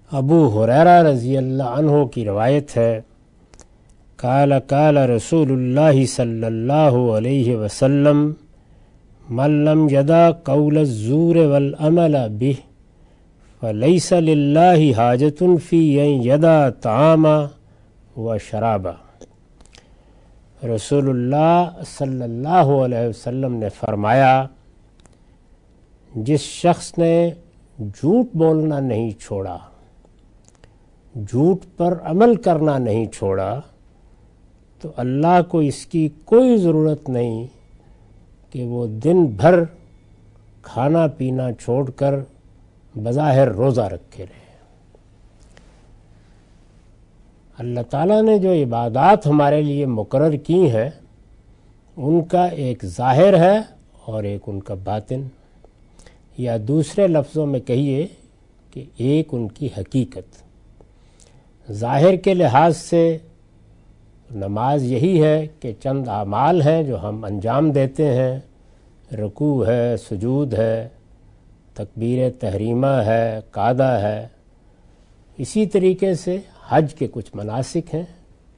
ابو ہریرہ رضی اللہ عنہ کی روایت ہے، قال قال رسول اللہ صلی اللہ علیہ وسلم من لم یدع قول الزور والعمل بہ فلیس للہ حاجۃ فی ان یدع طعاما و شرابا۔ رسول اللہ صلی اللہ علیہ وسلم نے فرمایا، جس شخص نے جھوٹ بولنا نہیں چھوڑا، جھوٹ پر عمل کرنا نہیں چھوڑا، تو اللہ کو اس کی کوئی ضرورت نہیں کہ وہ دن بھر کھانا پینا چھوڑ کر بظاہر روزہ رکھے رہے۔ اللہ تعالیٰ نے جو عبادات ہمارے لیے مقرر کی ہیں، ان کا ایک ظاہر ہے اور ایک ان کا باطن، یا دوسرے لفظوں میں کہیے کہ ایک ان کی حقیقت۔ ظاہر کے لحاظ سے نماز یہی ہے کہ چند اعمال ہیں جو ہم انجام دیتے ہیں، رکوع ہے، سجود ہے، تکبیر تحریمہ ہے، قعدہ ہے۔ اسی طریقے سے حج کے کچھ مناسک ہیں،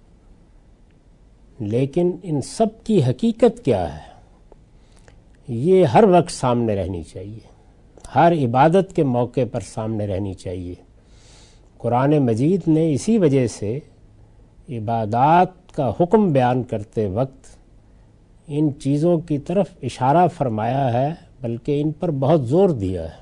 لیکن ان سب کی حقیقت کیا ہے، یہ ہر وقت سامنے رہنی چاہیے، ہر عبادت کے موقع پر سامنے رہنی چاہیے۔ قرآن مجید نے اسی وجہ سے عبادات کا حکم بیان کرتے وقت ان چیزوں کی طرف اشارہ فرمایا ہے، بلکہ ان پر بہت زور دیا ہے۔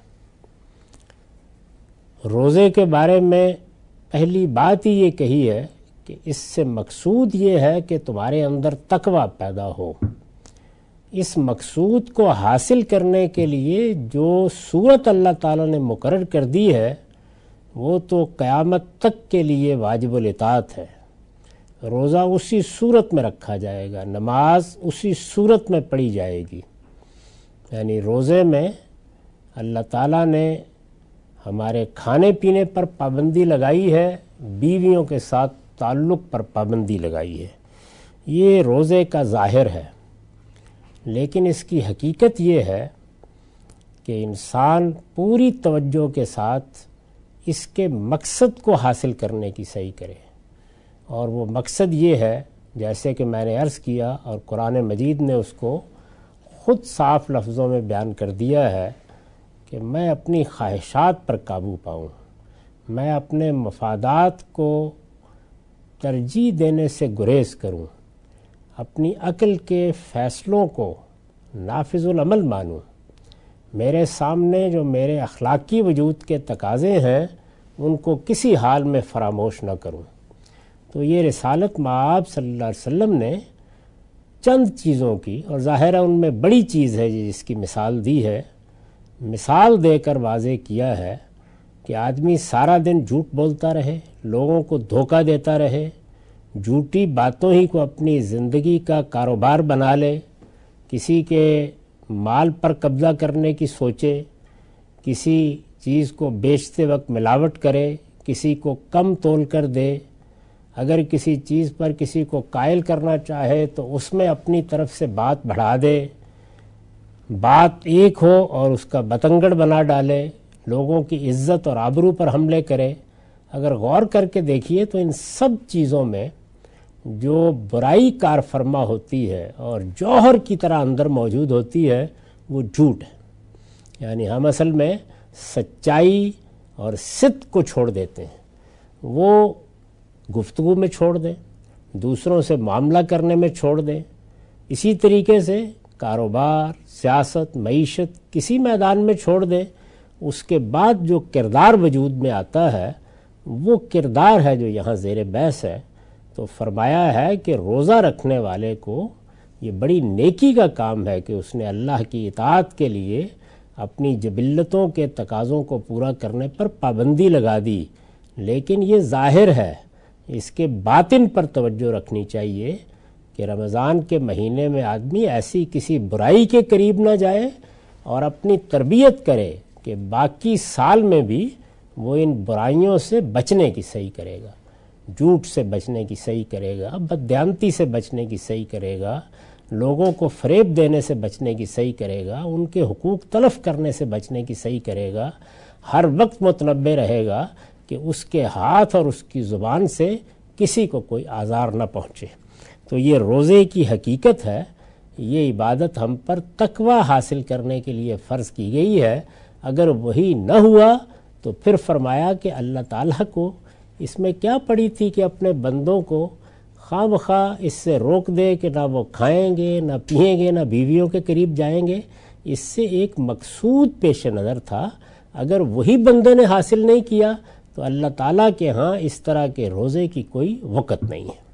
روزے کے بارے میں پہلی بات ہی یہ کہی ہے کہ اس سے مقصود یہ ہے کہ تمہارے اندر تقویٰ پیدا ہو۔ اس مقصود کو حاصل کرنے کے لیے جو صورت اللہ تعالیٰ نے مقرر کر دی ہے، وہ تو قیامت تک کے لیے واجب الاطاعت ہے۔ روزہ اسی صورت میں رکھا جائے گا، نماز اسی صورت میں پڑھی جائے گی، یعنی روزے میں اللہ تعالیٰ نے ہمارے کھانے پینے پر پابندی لگائی ہے، بیویوں کے ساتھ تعلق پر پابندی لگائی ہے، یہ روزے کا ظاہر ہے۔ لیکن اس کی حقیقت یہ ہے کہ انسان پوری توجہ کے ساتھ اس کے مقصد کو حاصل کرنے کی صحیح کرے، اور وہ مقصد یہ ہے، جیسے کہ میں نے عرض کیا اور قرآن مجید نے اس کو خود صاف لفظوں میں بیان کر دیا ہے، کہ میں اپنی خواہشات پر قابو پاؤں، میں اپنے مفادات کو ترجیح دینے سے گریز کروں، اپنی عقل کے فیصلوں کو نافذ العمل مانوں، میرے سامنے جو میرے اخلاقی وجود کے تقاضے ہیں ان کو کسی حال میں فراموش نہ کروں۔ تو یہ رسالت مآب صلی اللہ علیہ وسلم نے چند چیزوں کی، اور ظاہر ہے ان میں بڑی چیز ہے جس کی مثال دی ہے، مثال دے کر واضح کیا ہے کہ آدمی سارا دن جھوٹ بولتا رہے، لوگوں کو دھوکہ دیتا رہے، جھوٹی باتوں ہی کو اپنی زندگی کا کاروبار بنا لے، کسی کے مال پر قبضہ کرنے کی سوچے، کسی چیز کو بیچتے وقت ملاوٹ کرے، کسی کو کم تول کر دے، اگر کسی چیز پر کسی کو قائل کرنا چاہے تو اس میں اپنی طرف سے بات بڑھا دے، بات ایک ہو اور اس کا بتنگڑ بنا ڈالے، لوگوں کی عزت اور آبرو پر حملے کرے۔ اگر غور کر کے دیکھیے تو ان سب چیزوں میں جو برائی کار فرما ہوتی ہے اور جوہر کی طرح اندر موجود ہوتی ہے، وہ جھوٹ ہے۔ یعنی ہم اصل میں سچائی اور صدق کو چھوڑ دیتے ہیں، وہ گفتگو میں چھوڑ دیں، دوسروں سے معاملہ کرنے میں چھوڑ دیں، اسی طریقے سے کاروبار، سیاست، معیشت کسی میدان میں چھوڑ دیں، اس کے بعد جو کردار وجود میں آتا ہے وہ کردار ہے جو یہاں زیر بحث ہے۔ تو فرمایا ہے کہ روزہ رکھنے والے کو یہ بڑی نیکی کا کام ہے کہ اس نے اللہ کی اطاعت کے لیے اپنی جبلتوں کے تقاضوں کو پورا کرنے پر پابندی لگا دی، لیکن یہ ظاہر ہے، اس کے باطن پر توجہ رکھنی چاہیے کہ رمضان کے مہینے میں آدمی ایسی کسی برائی کے قریب نہ جائے اور اپنی تربیت کرے کہ باقی سال میں بھی وہ ان برائیوں سے بچنے کی صحیح کرے گا، جھوٹ سے بچنے کی صحیح کرے گا، بددیانتی سے بچنے کی صحیح کرے گا، لوگوں کو فریب دینے سے بچنے کی صحیح کرے گا، ان کے حقوق تلف کرنے سے بچنے کی صحیح کرے گا، ہر وقت متنبہ رہے گا کہ اس کے ہاتھ اور اس کی زبان سے کسی کو کوئی آزار نہ پہنچے۔ تو یہ روزے کی حقیقت ہے، یہ عبادت ہم پر تقوی حاصل کرنے کے لیے فرض کی گئی ہے۔ اگر وہی نہ ہوا تو پھر فرمایا کہ اللہ تعالیٰ کو اس میں کیا پڑی تھی کہ اپنے بندوں کو خواہ بخواہ اس سے روک دے کہ نہ وہ کھائیں گے، نہ پئیں گے، نہ بیویوں کے قریب جائیں گے۔ اس سے ایک مقصود پیش نظر تھا۔ اگر وہی بندے نے حاصل نہیں کیا تو اللہ تعالیٰ کے ہاں اس طرح کے روزے کی کوئی وقت نہیں ہے۔